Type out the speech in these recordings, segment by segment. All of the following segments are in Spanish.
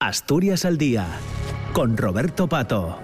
Asturias al Día, con Roberto Pato.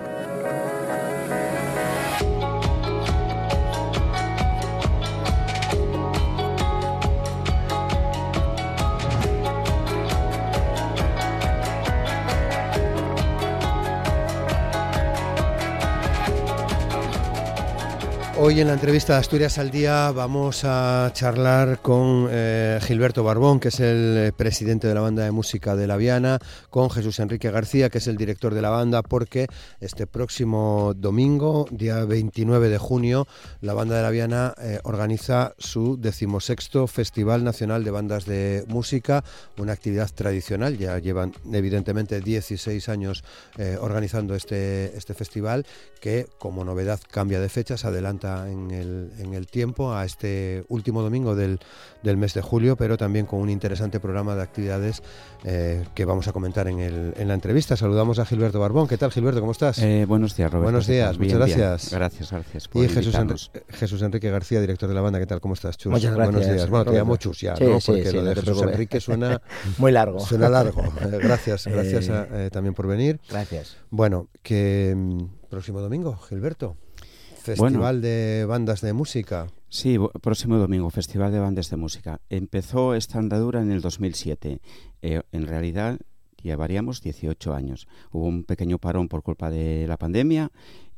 Hoy en la entrevista de Asturias al Día vamos a charlar con Gilberto Barbón, que es el presidente de la banda de música de La Viana, con Jesús Enrique García, que es el director de la banda, porque este próximo domingo, día 29 de junio, la banda de La Viana organiza su 16º Festival Nacional de Bandas de Música, una actividad tradicional. Ya llevan evidentemente 16 años organizando este festival, que como novedad cambia de fecha, se adelanta en el tiempo a este último domingo del mes de julio, pero también con un interesante programa de actividades que vamos a comentar en la entrevista. Saludamos a Gilberto Barbón. ¿Qué tal, Gilberto? ¿Cómo estás? Buenos días, Roberto. Buenos días, muchas gracias. Bien. Gracias por y invitarnos. Jesús Enrique García, director de la banda. ¿Qué tal? ¿Cómo estás, Chus? Muchas gracias. Buenos días. Bueno, te llamo Chus ya, sí, ¿no? Sí, porque sí, lo de Jesús Enrique suena muy largo. Suena largo. Gracias también por venir. Gracias. Bueno, que próximo domingo, Gilberto. Festival de Bandas de Música. Sí, próximo domingo, Festival de Bandas de Música. Empezó esta andadura en el 2007. En realidad llevaríamos 18 años. Hubo un pequeño parón por culpa de la pandemia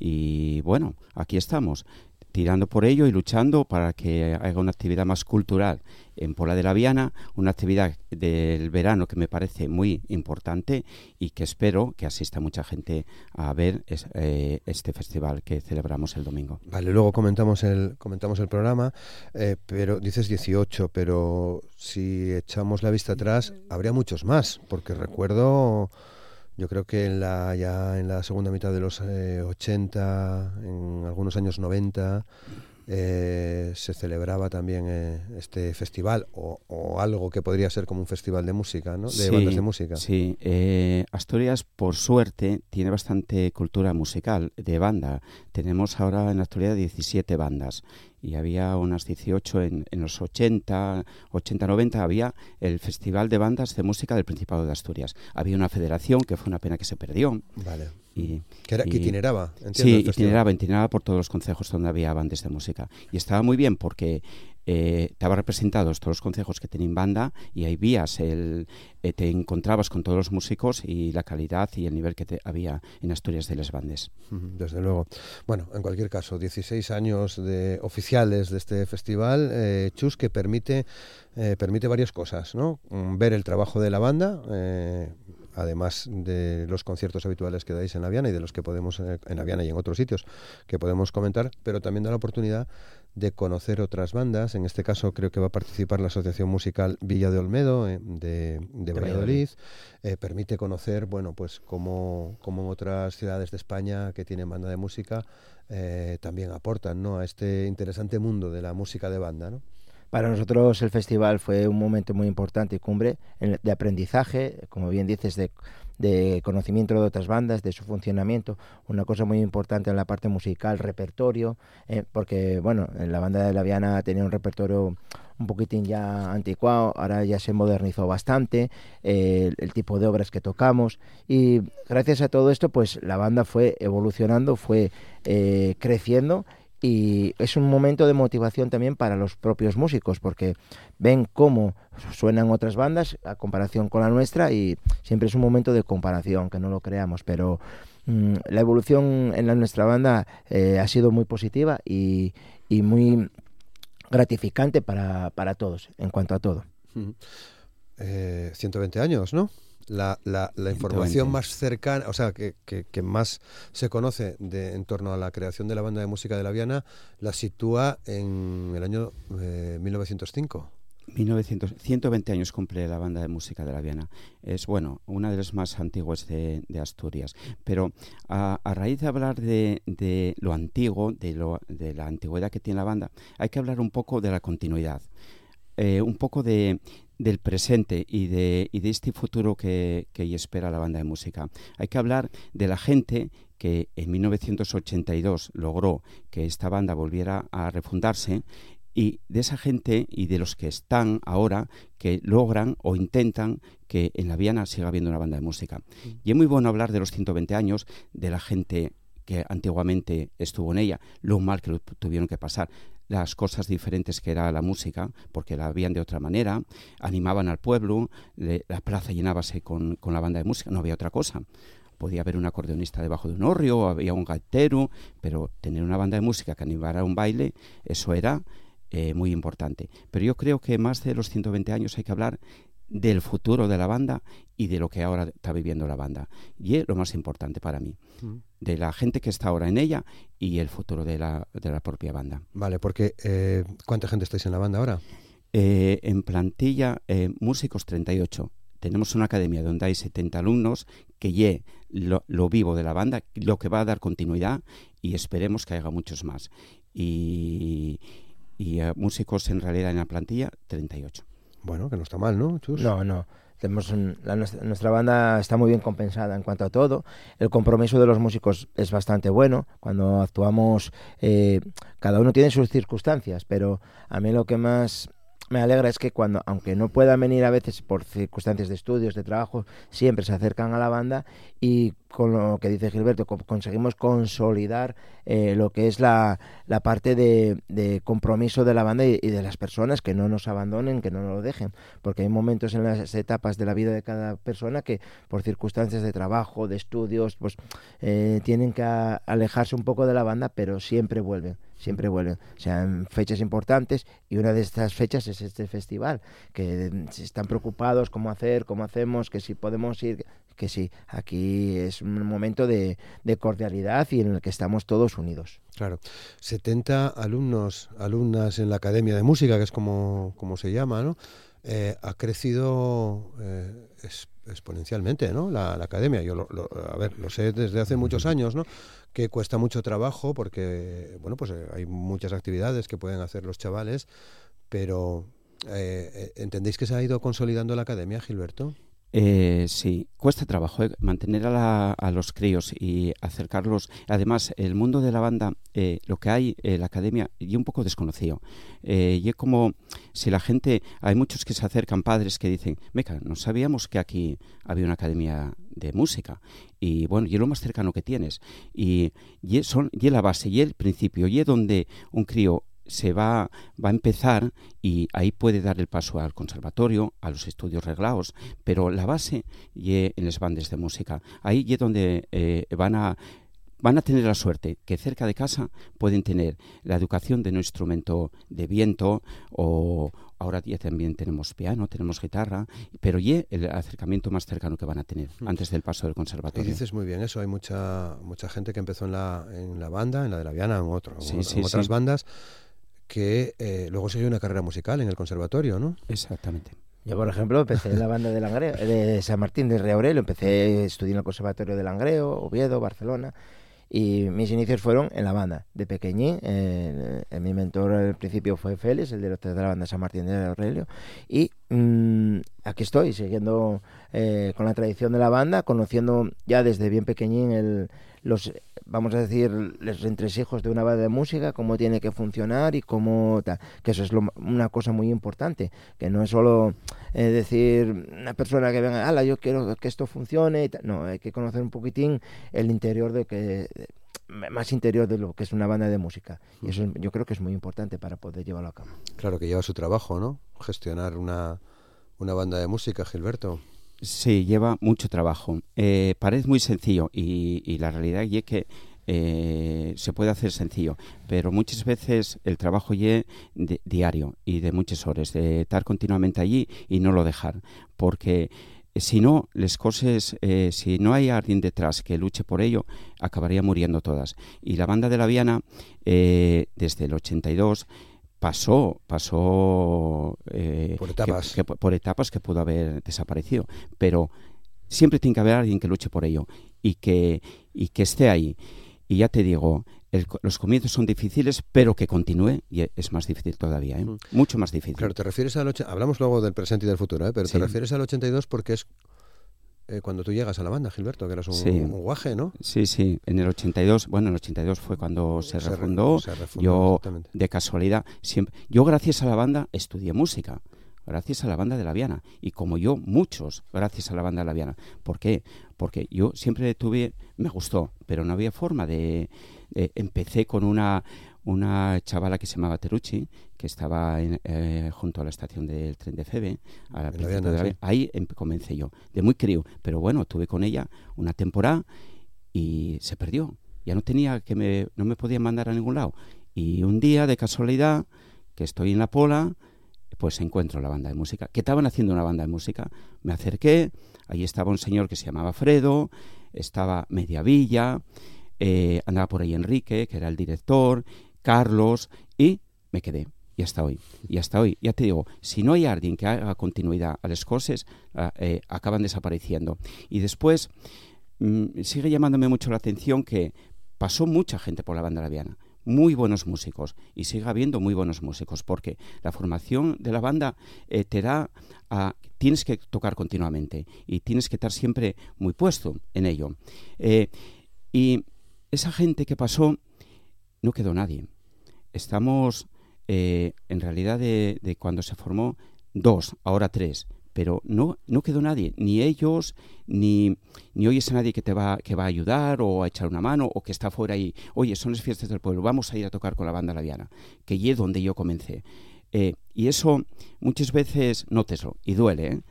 y bueno, aquí estamos, tirando por ello y luchando para que haga una actividad más cultural en Pola de la Viana, una actividad del verano que me parece muy importante y que espero que asista mucha gente a ver este festival que celebramos el domingo. Vale, luego comentamos el programa, pero dices 18, pero si echamos la vista atrás, habría muchos más, porque recuerdo... Yo creo que ya en la segunda mitad de los 80, en algunos años 90, se celebraba también este festival o algo que podría ser como un festival de música, ¿no? De bandas de música. Sí, Asturias, por suerte, tiene bastante cultura musical de banda. Tenemos ahora en la actualidad 17 bandas. Y había unas 18 en los 80, 90, había el Festival de Bandas de Música del Principado de Asturias. Había una federación que fue una pena que se perdió. Vale. Que itineraba, entiendo. Sí, itineraba por todos los concejos donde había bandas de música. Y estaba muy bien porque estaban representados todos los concejos que tenían banda y ahí vías, te encontrabas con todos los músicos y la calidad y el nivel que había en Asturias de las bandas. Desde luego. Bueno, en cualquier caso, 16 años oficiales de este festival, Chus, que permite varias cosas, ¿no? Ver el trabajo de la banda, además de los conciertos habituales que dais en La Viana y de los que podemos, en La Viana y en otros sitios, que podemos comentar, pero también da la oportunidad de conocer otras bandas. En este caso creo que va a participar la Asociación Musical Villa de Olmedo de Valladolid. Permite conocer, bueno, pues cómo en otras ciudades de España que tienen banda de música también aportan, ¿no?, a este interesante mundo de la música de banda, ¿no? Para nosotros el festival fue un momento muy importante y cumbre de aprendizaje, como bien dices, de conocimiento de otras bandas, de su funcionamiento, una cosa muy importante en la parte musical, repertorio, porque bueno, en la banda de La Viana tenía un repertorio un poquitín ya anticuado, ahora ya se modernizó bastante el tipo de obras que tocamos y gracias a todo esto pues la banda fue evolucionando, fue creciendo. Y es un momento de motivación también para los propios músicos, porque ven cómo suenan otras bandas a comparación con la nuestra y siempre es un momento de comparación, que no lo creamos, pero la evolución en nuestra banda ha sido muy positiva y muy gratificante para todos, en cuanto a todo. 120 años, ¿no? La información más cercana, o sea, que más se conoce en torno a la creación de la banda de música de La Viana, la sitúa en el año 1905. 120 años cumple la banda de música de La Viana. Es, bueno, una de las más antiguas de Asturias. Pero a raíz de hablar de lo antiguo, de la antigüedad que tiene la banda, hay que hablar un poco de la continuidad. Un poco del presente y de este futuro que espera la banda de música. Hay que hablar de la gente que en 1982 logró que esta banda volviera a refundarse y de esa gente y de los que están ahora que logran o intentan que en la Viana siga habiendo una banda de música. Y es muy bueno hablar de los 120 años, de la gente que antiguamente estuvo en ella, lo mal que lo tuvieron que pasar, las cosas diferentes que era la música, porque la veían de otra manera, animaban al pueblo, la plaza llenábase con la banda de música, no había otra cosa. Podía haber un acordeonista debajo de un hórreo, había un gaitero, pero tener una banda de música que animara un baile, eso era muy importante. Pero yo creo que más de los 120 años hay que hablar del futuro de la banda y de lo que ahora está viviendo la banda. Y es lo más importante para mí, de la gente que está ahora en ella y el futuro de la propia banda. Vale, porque ¿cuánta gente estáis en la banda ahora? En plantilla, músicos 38. Tenemos una academia donde hay 70 alumnos, que lo vivo de la banda, lo que va a dar continuidad, y esperemos que haya muchos más. Y músicos en realidad en la plantilla, 38. Bueno, que no está mal, ¿no, Chus? No. Nuestra banda está muy bien compensada en cuanto a todo. El compromiso de los músicos es bastante bueno. Cuando actuamos, cada uno tiene sus circunstancias, pero a mí lo que más me alegra es que aunque no puedan venir a veces por circunstancias de estudios, de trabajo, siempre se acercan a la banda, y con lo que dice Gilberto, conseguimos consolidar lo que es la parte de compromiso de la banda y de las personas, que no nos abandonen, que no nos lo dejen, porque hay momentos en las etapas de la vida de cada persona que por circunstancias de trabajo, de estudios, pues tienen que alejarse un poco de la banda, pero siempre vuelven, o sea, en fechas importantes, y una de estas fechas es este festival, que están preocupados cómo hacemos, que si podemos ir, que sí, aquí es un momento de cordialidad y en el que estamos todos unidos. Claro, 70 alumnas en la Academia de Música, que es como se llama, ¿no? Ha crecido exponencialmente, ¿no? La academia. Yo lo sé desde hace muchos años, ¿no? Que cuesta mucho trabajo porque, bueno, pues hay muchas actividades que pueden hacer los chavales, pero ¿entendéis que se ha ido consolidando la academia, Gilberto? Sí, cuesta trabajo mantener a los críos y acercarlos. Además, el mundo de la banda, lo que hay en la academia, y un poco desconocido. Y es como si la gente, hay muchos que se acercan, padres que dicen, meca, no sabíamos que aquí había una academia de música. Y bueno, y es lo más cercano que tienes. Y es la base, y el principio, y es donde un crío se va a empezar, y ahí puede dar el paso al conservatorio, a los estudios reglados, pero la base y en las bandas de música, ahí es donde van a tener la suerte que cerca de casa pueden tener la educación de un instrumento de viento, o ahora ya también tenemos piano, tenemos guitarra, pero y el acercamiento más cercano que van a tener antes del paso del conservatorio. Y dices muy bien eso, hay mucha gente que empezó en la banda, en la de la Viana, en otras bandas, que luego siguió una carrera musical en el conservatorio, ¿no? Exactamente. Yo, por ejemplo, empecé en la banda de Langreo, de San Martín de Rey Aurelio, estudié en el conservatorio de Langreo, Oviedo, Barcelona, y mis inicios fueron en la banda, de pequeñín. Mi mentor al principio fue Félix, el director de la banda San Martín de Rey Aurelio, y aquí estoy, siguiendo con la tradición de la banda, conociendo ya desde bien pequeñín vamos a decir, los entresijos de una banda de música, cómo tiene que funcionar y cómo tal, que eso es una cosa muy importante, que no es solo decir una persona que venga, ala, yo quiero que esto funcione y tal. No, hay que conocer un poquitín el interior más interior de lo que es una banda de música, y eso yo creo que es muy importante para poder llevarlo a cabo. Claro que lleva su trabajo, ¿no? Gestionar una banda de música, Gilberto. Sí, lleva mucho trabajo. Parece muy sencillo, y la realidad es que se puede hacer sencillo, pero muchas veces el trabajo es diario y de muchas horas, de estar continuamente allí y no lo dejar, porque si no, las cosas, si no hay alguien detrás que luche por ello, acabaría muriendo todas. Y la banda de la Viana, desde el 82, pasó por etapas. Por etapas que pudo haber desaparecido, pero siempre tiene que haber alguien que luche por ello y que esté ahí. Y ya te digo, los comienzos son difíciles, pero que continúe y es más difícil todavía, mucho más difícil. Claro, te refieres hablamos luego del presente y del futuro, pero sí. Te refieres al 82 porque cuando tú llegas a la banda, Gilberto, que eras un guaje, ¿no? Sí, en el 82, en el 82 fue cuando se refundó. Yo, de casualidad, yo gracias a la banda estudié música. Gracias a la banda de La Viana. Y como yo, muchos, gracias a la banda de La Viana. ¿Por qué? Porque yo siempre me gustó, pero no había forma empecé con una chavala que se llamaba Terucci, que estaba junto a la estación del tren de Febe, a la ahí comencé yo, de muy crío. Pero bueno, tuve con ella una temporada y se perdió. Ya no tenía no me podían mandar a ningún lado. Y un día, de casualidad, que estoy en la Pola, pues encuentro la banda de música, que estaban haciendo una banda de música. Me acerqué, ahí estaba un señor que se llamaba Fredo, estaba Mediavilla, andaba por ahí Enrique, que era el director, Carlos, y me quedé. Y hasta hoy. Ya te digo, si no hay alguien que haga continuidad a las cosas, acaban desapareciendo. Y después, sigue llamándome mucho la atención que pasó mucha gente por la banda La Viana. Muy buenos músicos, y sigue habiendo muy buenos músicos, porque la formación de la banda te da tienes que tocar continuamente y tienes que estar siempre muy puesto en ello. Y esa gente que pasó, no quedó nadie. Estamos, en realidad, de cuando se formó, 2, ahora 3, pero no quedó nadie, ni ellos, ni oyes a nadie que va a ayudar o a echar una mano, o que está fuera y, oye, son las fiestas del pueblo, vamos a ir a tocar con la banda La Viana, que es donde yo comencé. Y eso muchas veces nóteslo, y duele,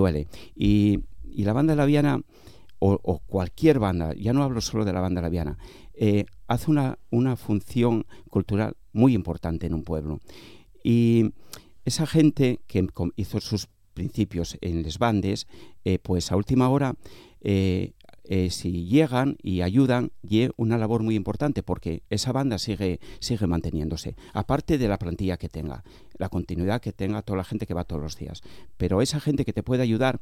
y la banda La Viana, o cualquier banda, ya no hablo solo de la banda La Viana, hace una función cultural muy importante en un pueblo. Y esa gente que hizo sus principios en les bandes, pues a última hora, si llegan y ayudan, y una labor muy importante, porque esa banda sigue manteniéndose, aparte de la plantilla que tenga, la continuidad que tenga toda la gente que va todos los días. Pero esa gente que te puede ayudar,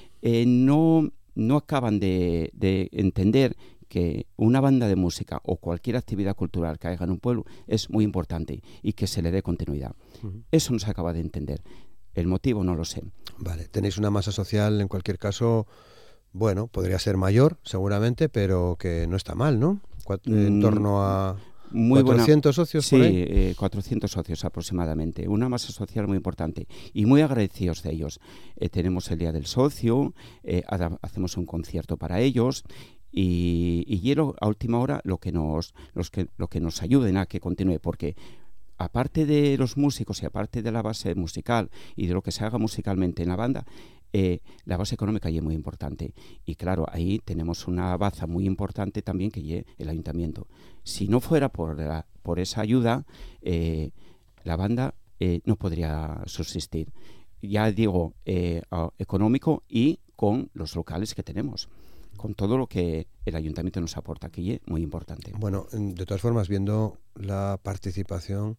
no acaban de entender que una banda de música o cualquier actividad cultural que haya en un pueblo es muy importante y que se le dé continuidad. Eso no se acaba de entender. El motivo no lo sé. Vale, tenéis una masa social, en cualquier caso, bueno, podría ser mayor, seguramente, pero que no está mal, ¿no? En torno a 400 socios, sí, por ahí. 400 socios aproximadamente. Una masa social muy importante y muy agradecidos de ellos. Tenemos el Día del Socio, hacemos un concierto para ellos. Y a última hora lo que nos ayuden a que continúe, porque aparte de los músicos y aparte de la base musical y de lo que se haga musicalmente en la banda, la base económica ya es muy importante. Y claro, ahí tenemos una baza muy importante también, que es el ayuntamiento. Si no fuera por esa ayuda, la banda no podría subsistir. Ya digo, económico y con los locales que tenemos, con todo lo que el ayuntamiento nos aporta, que es muy importante. Bueno, de todas formas, viendo la participación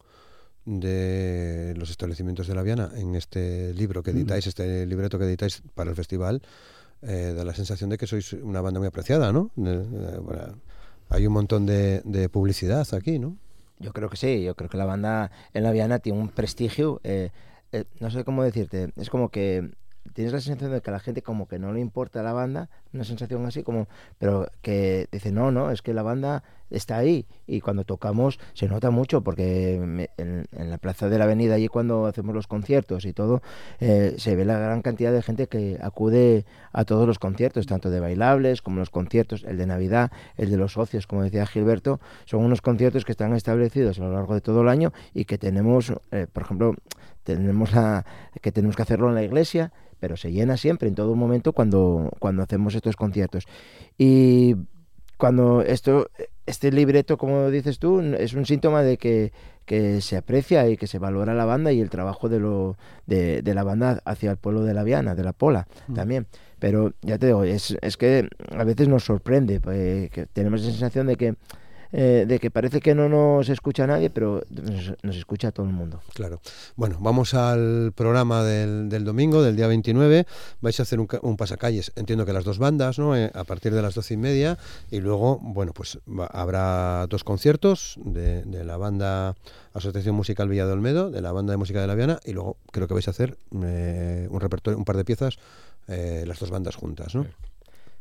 de los establecimientos de La Viana en este libro que editáis, este libreto que editáis para el festival, da la sensación de que sois una banda muy apreciada, ¿no? Bueno, hay un montón de publicidad aquí, ¿no? Yo creo que sí, yo creo que la banda en La Viana tiene un prestigio, no sé cómo decirte, es como que tienes la sensación de que a la gente como que no le importa la banda, una sensación así como, pero que dice, no, es que la banda está ahí, y cuando tocamos se nota mucho, porque en la plaza de la avenida, allí cuando hacemos los conciertos y todo, se ve la gran cantidad de gente que acude a todos los conciertos, tanto de bailables como los conciertos, el de Navidad, el de los socios, como decía Gilberto, son unos conciertos que están establecidos a lo largo de todo el año y que tenemos, por ejemplo, tenemos que hacerlo en la iglesia, pero se llena siempre, en todo momento, cuando hacemos estos conciertos. Y cuando este libreto, como dices tú, es un síntoma de que se aprecia y que se valora la banda y el trabajo de la banda hacia el pueblo de La Viana, de la Pola, también. Pero ya te digo, es que a veces nos sorprende, que tenemos la sensación de que parece que no nos escucha nadie, pero nos escucha todo el mundo. Claro. Bueno, vamos al programa del domingo, del día 29. Vais a hacer un pasacalles, entiendo que las dos bandas, ¿no? A partir de las 12:30, y luego, bueno, pues habrá dos conciertos de la banda Asociación Musical Villa de Olmedo, de la banda de música de La Viana, y luego creo que vais a hacer un repertorio, un par de piezas, las dos bandas juntas, ¿no?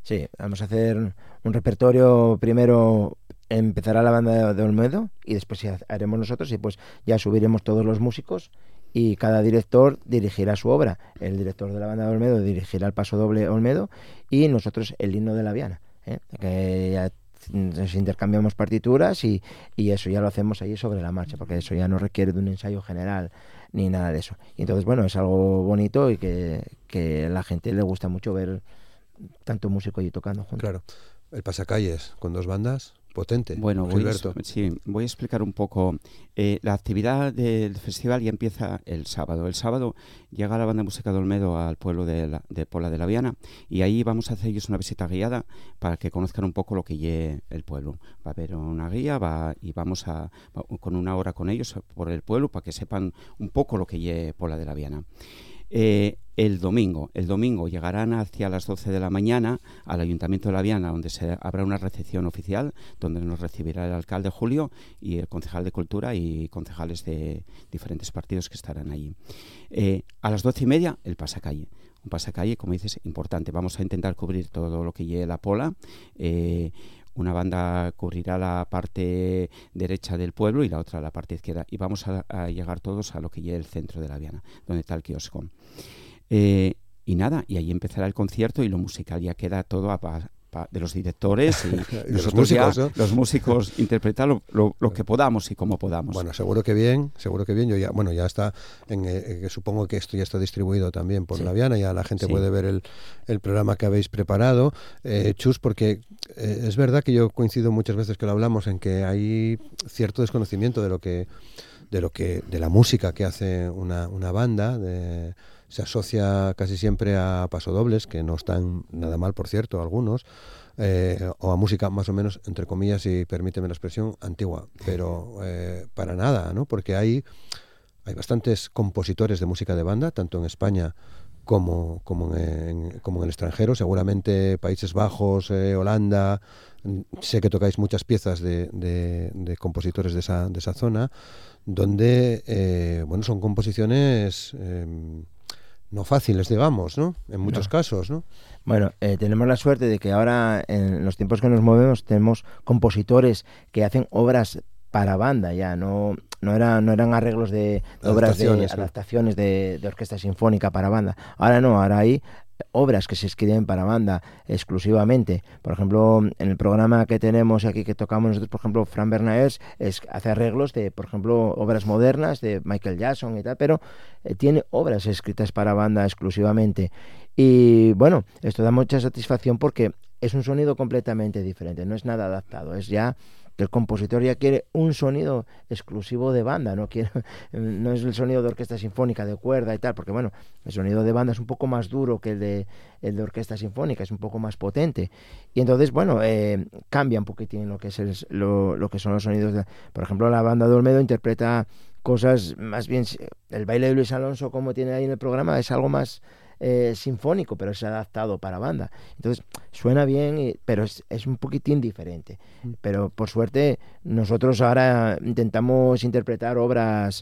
Sí, vamos a hacer un repertorio. Primero empezará la banda de Olmedo y después ya haremos nosotros, y pues ya subiremos todos los músicos y cada director dirigirá su obra. El director de la banda de Olmedo dirigirá el paso doble Olmedo y nosotros el himno de la Viana, que ya nos intercambiamos partituras y eso ya lo hacemos ahí sobre la marcha, porque eso ya no requiere de un ensayo general ni nada de eso. Y entonces, bueno, es algo bonito y que a la gente le gusta mucho ver tanto músico y tocando juntos. Claro, el pasacalles con 2 bandas, potente. Bueno, Gilberto. voy a explicar un poco. La actividad del festival ya empieza el sábado. El sábado llega la banda de música de Olmedo al pueblo de Pola de la Viana, y ahí vamos a hacer ellos una visita guiada para que conozcan un poco lo que lleve el pueblo. Va a haber una guía y vamos con 1 hora con ellos por el pueblo para que sepan un poco lo que lleve Pola de la Viana. El domingo llegarán hacia las 12 de la mañana al Ayuntamiento de La Viana, donde habrá una recepción oficial, donde nos recibirá el alcalde Julio y el concejal de Cultura y concejales de diferentes partidos que estarán allí. A las 12:30 el pasacalle. Un pasacalle, como dices, importante. Vamos a intentar cubrir todo lo que lleve la Pola. Una banda cubrirá la parte derecha del pueblo y la otra la parte izquierda. Y vamos a llegar todos a lo que lleve el centro de La Viana, donde está el kiosco. Y nada, y ahí empezará el concierto y lo musical ya queda todo de los directores y los músicos, ¿no? Los músicos interpretar lo que podamos y como podamos. Bueno, seguro que bien. Yo ya está, supongo que esto ya está distribuido también por La Viana, ya la gente puede ver el programa que habéis preparado. Chus, porque es verdad que yo coincido muchas veces que lo hablamos en que hay cierto desconocimiento de la música que hace una banda. Se asocia casi siempre a pasodobles, que no están nada mal, por cierto, algunos, o a música más o menos, entre comillas, y permíteme la expresión, antigua, pero para nada, ¿no? Porque hay bastantes compositores de música de banda, tanto en España como en el extranjero, seguramente Países Bajos, Holanda. Sé que tocáis muchas piezas de compositores de esa zona, donde son composiciones no fáciles, digamos, ¿no? En muchos casos, ¿no? Bueno, tenemos la suerte de que ahora, en los tiempos que nos movemos, tenemos compositores que hacen obras para banda, ya no eran arreglos de obras de adaptaciones de orquesta sinfónica para banda. Ahora hay obras que se escriben para banda exclusivamente. Por ejemplo, en el programa que tenemos aquí, que tocamos nosotros, por ejemplo, Fran Bernaers hace arreglos de, por ejemplo, obras modernas de Michael Jackson y tal, pero tiene obras escritas para banda exclusivamente. Y bueno, esto da mucha satisfacción porque es un sonido completamente diferente, no es nada adaptado, es ya que el compositor ya quiere un sonido exclusivo de banda, no es el sonido de orquesta sinfónica de cuerda y tal, porque bueno, el sonido de banda es un poco más duro que el de orquesta sinfónica, es un poco más potente, y entonces bueno, cambia un poquitín lo que es lo que son los sonidos por ejemplo, la banda de Olmedo interpreta cosas más bien, el baile de Luis Alonso, como tiene ahí en el programa, es algo más sinfónico, pero es adaptado para banda. Entonces suena bien, pero es un poquitín diferente. Pero por suerte nosotros ahora intentamos interpretar obras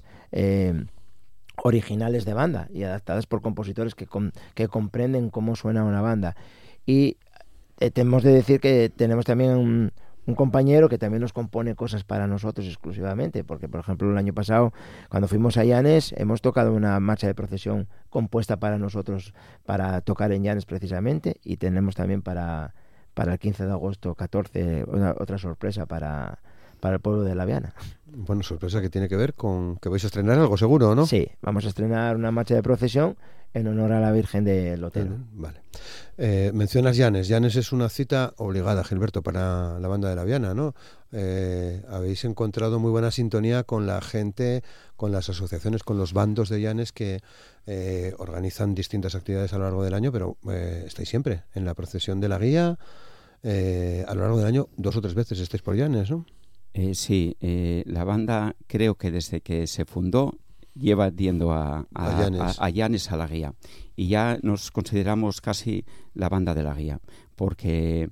originales de banda y adaptadas por compositores que comprenden cómo suena una banda. Y tenemos de decir que tenemos también un compañero que también nos compone cosas para nosotros exclusivamente, porque por ejemplo el año pasado cuando fuimos a Llanes hemos tocado una marcha de procesión compuesta para nosotros para tocar en Llanes precisamente, y tenemos también para el 15 de agosto 14 otra sorpresa para el pueblo de La Viana. Bueno, sorpresa que tiene que ver con que vais a estrenar algo seguro, ¿no? Sí, vamos a estrenar una marcha de procesión en honor a la Virgen del Hotel. Vale. Mencionas Llanes. Llanes es una cita obligada, Gilberto, para la banda de La Viana, ¿no? Habéis encontrado muy buena sintonía con la gente, con las asociaciones, con los bandos de Llanes que organizan distintas actividades a lo largo del año, pero estáis siempre en la procesión de la guía. A lo largo del año 2 o 3 veces estáis por Llanes, ¿no? Sí, la banda creo que desde que se fundó lleva yendo a Llanes, a la guía, y ya nos consideramos casi la banda de la guía, porque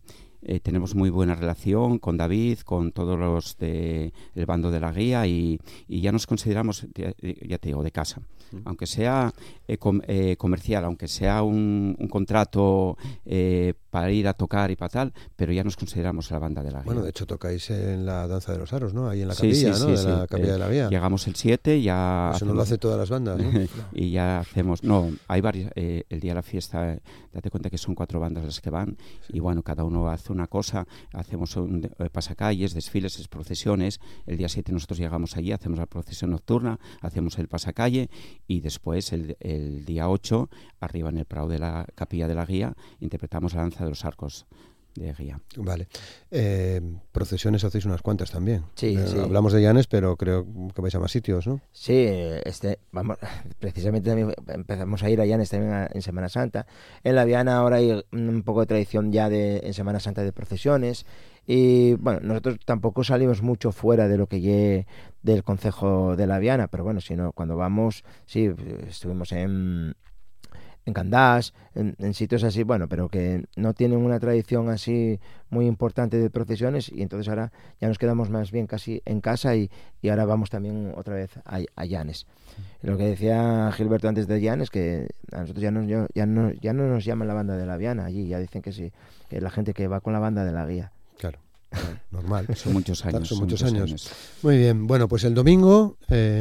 tenemos muy buena relación con David, con todos los del bando de la guía y ya nos consideramos, ya te digo, de casa. Aunque sea comercial, aunque sea un contrato para ir a tocar y para tal, pero ya nos consideramos la banda de la guía. Bueno, de hecho tocáis en la Danza de los Aros, ¿no? Ahí en la capilla, ¿no? De la capilla de la Vía. Llegamos el 7, ya... Eso no lo hace todas las bandas, ¿no? Y ya hacemos... No, hay varios... el día de la fiesta, date cuenta que son 4 bandas las que van, y bueno, cada uno hace una cosa, hacemos pasacalles, desfiles, procesiones. El día 7 nosotros llegamos allí, hacemos la procesión nocturna, hacemos el pasacalle, y después el día 8, arriba en el prado de la capilla de la guía, interpretamos la danza de los arcos de guía. Vale. Procesiones hacéis unas cuantas también. Sí, sí. Hablamos de Llanes, pero creo que vais a más sitios, ¿no? Sí, vamos, precisamente también empezamos a ir a Llanes también en Semana Santa. En la Viana ahora hay un poco de tradición ya en Semana Santa de procesiones. Y bueno, nosotros tampoco salimos mucho fuera de lo que lleve del concejo de la Viana, pero bueno, sino cuando vamos, sí, estuvimos en Candás, en sitios así, bueno, pero que no tienen una tradición así muy importante de procesiones, y entonces ahora ya nos quedamos más bien casi en casa y ahora vamos también otra vez a Llanes. Lo que decía Gilberto antes de Llanes, que a nosotros ya no nos llaman la banda de la Viana allí, ya dicen que sí, que la gente que va con la banda de la guía. Claro. Normal. Son muchos años. Son muchos años. Muy bien. Bueno, pues el domingo,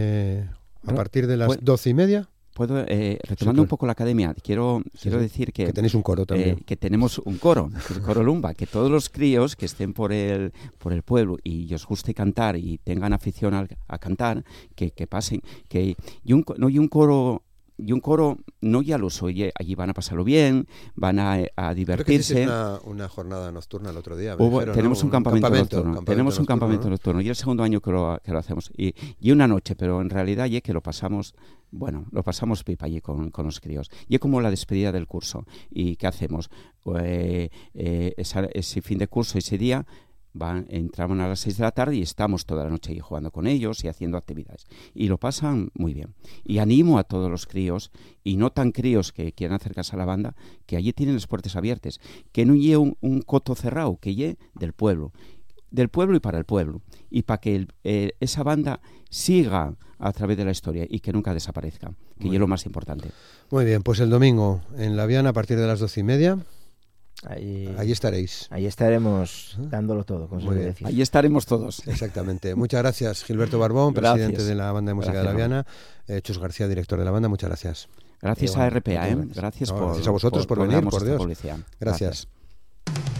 a partir de las 12:30. Puedo, retomando un poco la academia, quiero decir que tenéis un coro también. Que tenemos un coro, el coro Lumba, que todos los críos que estén por el pueblo y os guste cantar y tengan afición a cantar, que pasen, y un coro no ya lo soy, allí van a pasarlo bien, van a divertirse. Creo que una jornada nocturna el otro día. Tenemos un campamento nocturno. Tenemos un campamento nocturno y el segundo año que lo hacemos. Y una noche, pero en realidad ya que lo pasamos pipa allí con los críos. Y es como la despedida del curso. ¿Y qué hacemos? Ese fin de curso, ese día, entramos a las 6 de la tarde y estamos toda la noche ahí jugando con ellos y haciendo actividades. Y lo pasan muy bien. Y animo a todos los críos, y no tan críos que quieran acercarse a la banda, que allí tienen las puertas abiertas. Que no lleve un coto cerrado, que lleve del pueblo y para el pueblo. Y para que esa banda siga a través de la historia y que nunca desaparezca, que es lo más importante. Muy bien, pues el domingo en La Viana a partir de las 12:30. Ahí estaréis. Ahí estaremos dándolo todo. Ahí estaremos todos. Exactamente. Muchas gracias, Gilberto Barbón, presidente de la Banda de Música de La Viana. Chus García, director de la banda. Muchas gracias. Gracias a RPA. Gracias a vosotros por venir, por Dios. Publicidad. Gracias.